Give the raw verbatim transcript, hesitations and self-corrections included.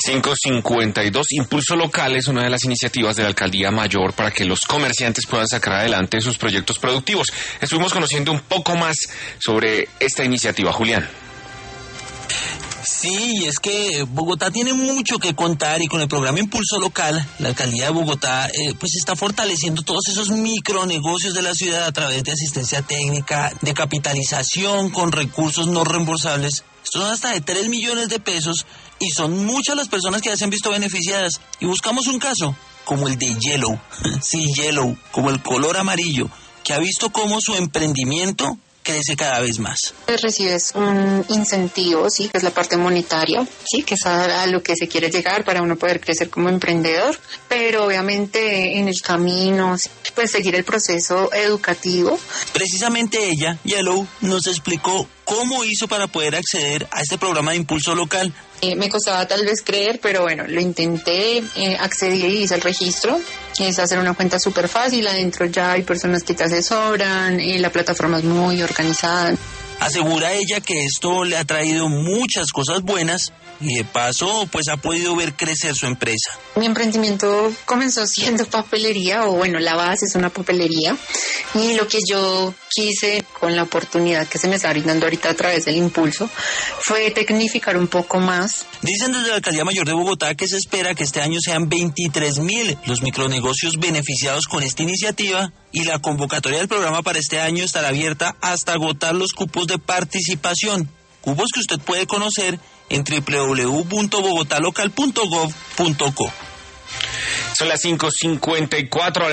cinco cincuenta y dos. Impulso Local es una de las iniciativas de la Alcaldía Mayor para que los comerciantes puedan sacar adelante sus proyectos productivos. Estuvimos conociendo un poco más sobre esta iniciativa, Julián. Sí, es que Bogotá tiene mucho que contar y con el programa Impulso Local, la Alcaldía de Bogotá eh, pues está fortaleciendo todos esos micronegocios de la ciudad a través de asistencia técnica, de capitalización con recursos no reembolsables. Estos son hasta de tres millones de pesos y son muchas las personas que ya se han visto beneficiadas. Y buscamos un caso, como el de Yellow, sí, Yellow, como el color amarillo, que ha visto cómo su emprendimiento crece cada vez más. Recibes un incentivo, sí, que es la parte monetaria, sí, que es a, a lo que se quiere llegar para uno poder crecer como emprendedor, pero obviamente en el camino, pues seguir el proceso educativo. Precisamente ella, Yellow, nos explicó cómo hizo para poder acceder a este programa de Impulso Local. Eh, me costaba tal vez creer, pero bueno, lo intenté, eh, accedí y hice el registro. Es hacer una cuenta súper fácil, adentro ya hay personas que te asesoran y la plataforma es muy organizada. Asegura ella que esto le ha traído muchas cosas buenas y de paso pues ha podido ver crecer su empresa. Mi emprendimiento comenzó siendo papelería, o bueno, la base es una papelería, y lo que yo quise con la oportunidad que se me está brindando ahorita a través del Impulso fue tecnificar un poco más. Dicen desde la Alcaldía Mayor de Bogotá que se espera que este año sean veintitrés mil los micronegocios beneficiados con esta iniciativa y la convocatoria del programa para este año estará abierta hasta agotar los cupos de participación, cupos que usted puede conocer en doble u doble u doble u punto bogotá local punto gov punto co. Son las cinco cincuenta y cuatro.